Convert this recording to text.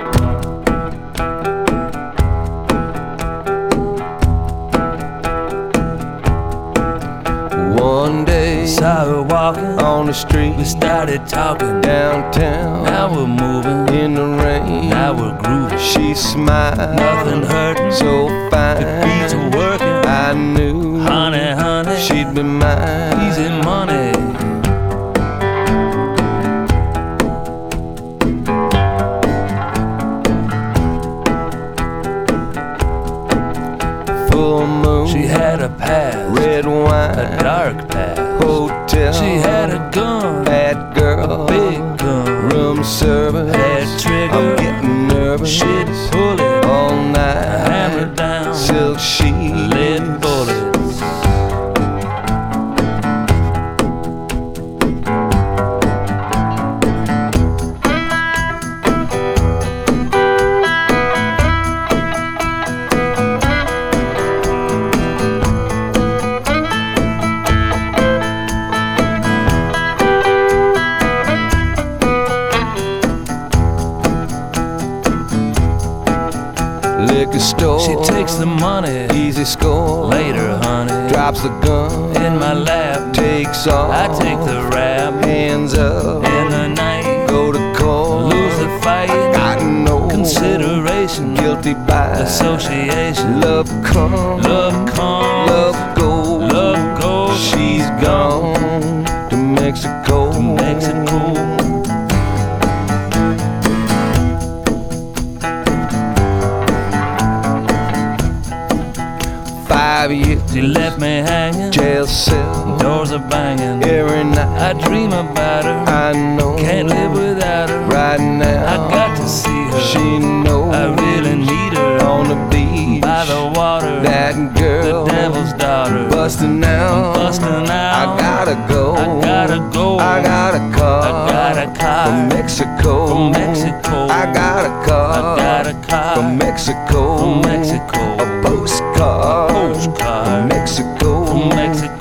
One day, saw her walking on the street, we started talking. downtown, Now we're moving, in the rain, now we're grooving. she smiled, Nothing hurting, so fine, the beats are working. I knew, Honey, honey, she'd be mine. easy money. Full moon, She had a past, red a wine, dark past. hotel, She had a gun, bad girl, big gun, room service, had trigger. I'm getting nervous, She'd pull it, all night, hammer down, silk sheets, lead bullets. liquor store, She takes the money, easy score, later, honey, drops the gun, in my lap. takes off, I take the rap, hands up, in the night, go to court, lose the fight. got no Consideration, guilty by association, love come, love comes, love go, love goes. she's gone to Mexico, Mexico. 5 years, She left me hanging, jail cell, doors are banging. every night, I dream about her, I know, can't live without her. right now, I got to see her, she knows, I really need her. on the beach, By the water, that girl, the devil's daughter, busting out, busting out. I gotta go, I gotta go, I got a car, I got a car from Mexico, from Mexico. I got a car, I got a car from Mexico, from Mexico. a postcard, Postcard from Mexico, from Mexico.